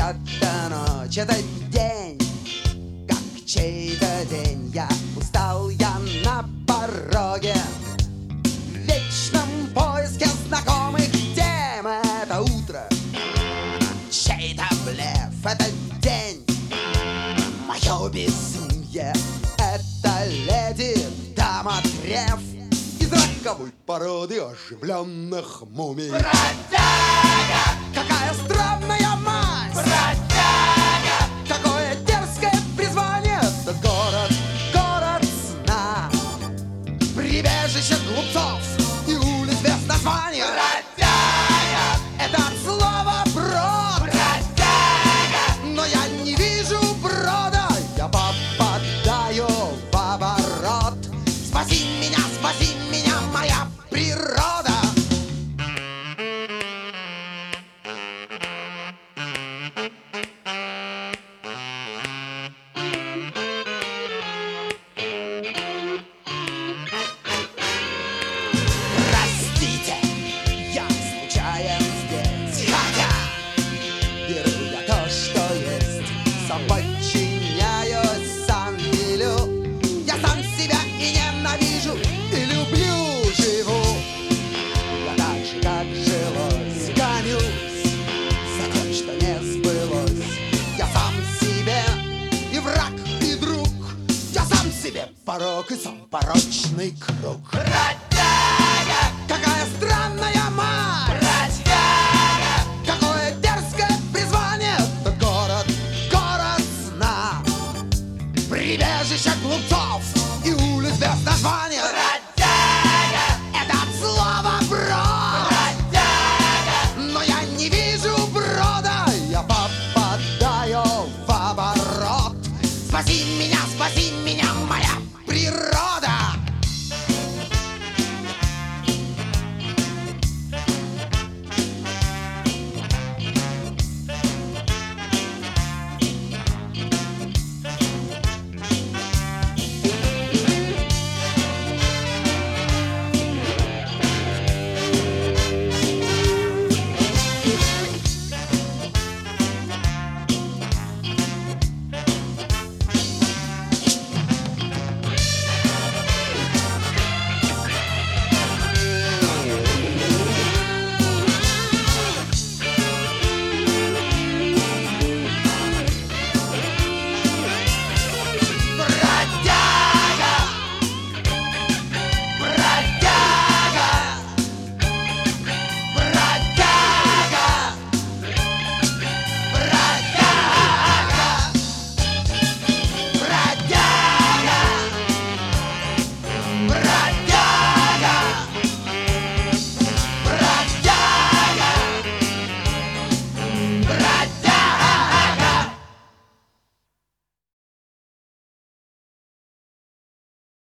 эта ночь, этот день, как чей-то день. Я устал, я на пороге, в вечном поиске знакомых тем. Это утро, чей-то блеф, этот день, мое безумие. Это леди, дама треф из роковой породы оживленных мумий. Бродяга! Какая странная мазь! Бродяга! Какое дерзкое призвание! Это город, город сна, прибежище глупцов и улиц без названия. Бродяга! Это от слова брод, Бродяга! но я не вижу брода. Я попадаю в оборот. Спаси меня, моя природа. Простите, я случайен здесь, хотя беру я то, что есть, сам подчиняюсь, сам велю. Я сам себя и ненавижу, и люблю, живу. Я так же, как жилось, гонюсь за тем, что не сбылось. Я сам себе и враг, и друг. Я сам себе порок и сам порочный круг. Бродяга!